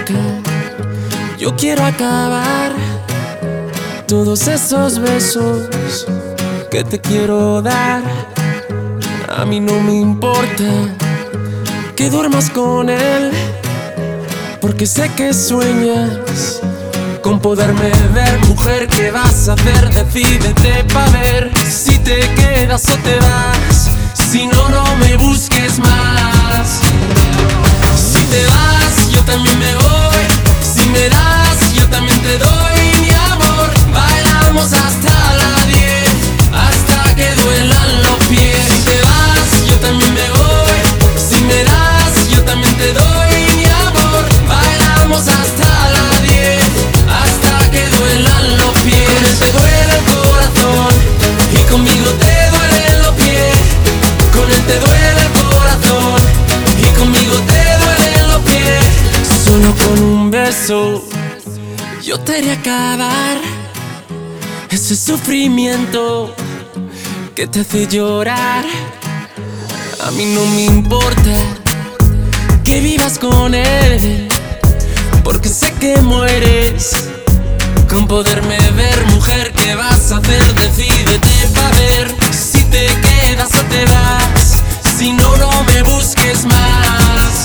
importa. Yo quiero acabar todos esos besos que te quiero dar. A mí no me importa que duermas con él, porque sé que sueñas con poderme ver. Mujer, ¿qué vas a hacer? Decídete pa' ver si te quedas o te vas. Si no, no me busques más. Si te vas, yo también me voy. Si me das, yo también te doy mi amor. Bailamos hasta las 10, hasta que duelan los pies. Si te vas, yo también me voy. Si me das, yo también te doy mi amor. Bailamos hasta las 10, hasta que duelan los pies. Con él te duele el corazón y conmigo te duelen los pies. Con él te duele el corazón y conmigo te duelen los pies. Solo con un beso yo te haré acabar ese sufrimiento que te hace llorar. A mí no me importa que vivas con él, porque sé que mueres con poderme ver. Mujer, ¿qué vas a hacer? Decídete pa' ver si te quedas o te vas. Si no, no me busques más.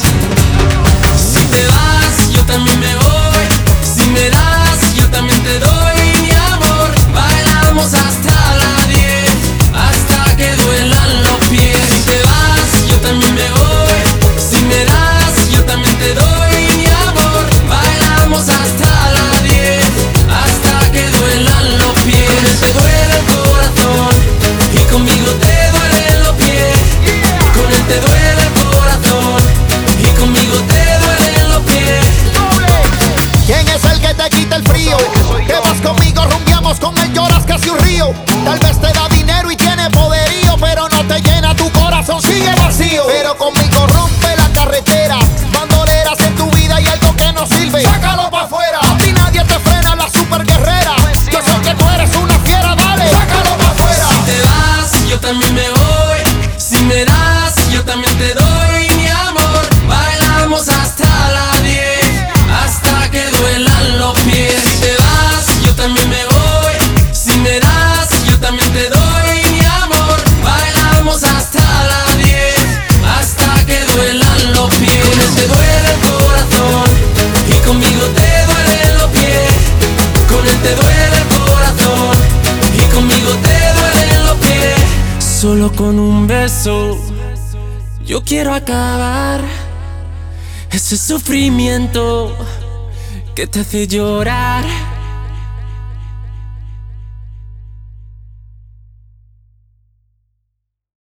Si te vas, yo también me voy. Si me das, yo también te doy mi amor. Bailamos hasta las 10, hasta que duelan los pies. Si te vas, yo también me voy. Si me das, yo también te doy mi amor. Bailamos hasta las 10, hasta que duelan los pies. Con él te duele el corazón y conmigo te duelen los pies. Con él te duele el corazón y conmigo te duelen los pies. ¿Quién es el que te quita el frío? Que vas conmigo, rumbiamos con él, lloras casi un río. Tal vez te da dinero y tiene poderío, pero no te llena, tu corazón sigue vacío. Pero conmigo rompe la carretera. Bandoleras en tu vida y algo que no sirve, sácalo pa' afuera. A ti nadie te frena, la super guerrera. Yo sé que tú eres una fiera, dale, sácalo pa' afuera. Si te vas, yo también me voy. Si me das, yo también te doy mi amor. Bailamos hasta las 10, hasta que duelan los pies. Si te vas, yo también me voy. Si me das, yo también te doy mi amor. Bailamos hasta las 10, hasta que duelan los pies. Con él te duele el corazón y conmigo te duelen los pies. Con él te duele el corazón y conmigo te duelen los pies. Solo con un beso yo quiero acabar ese sufrimiento que te hace llorar.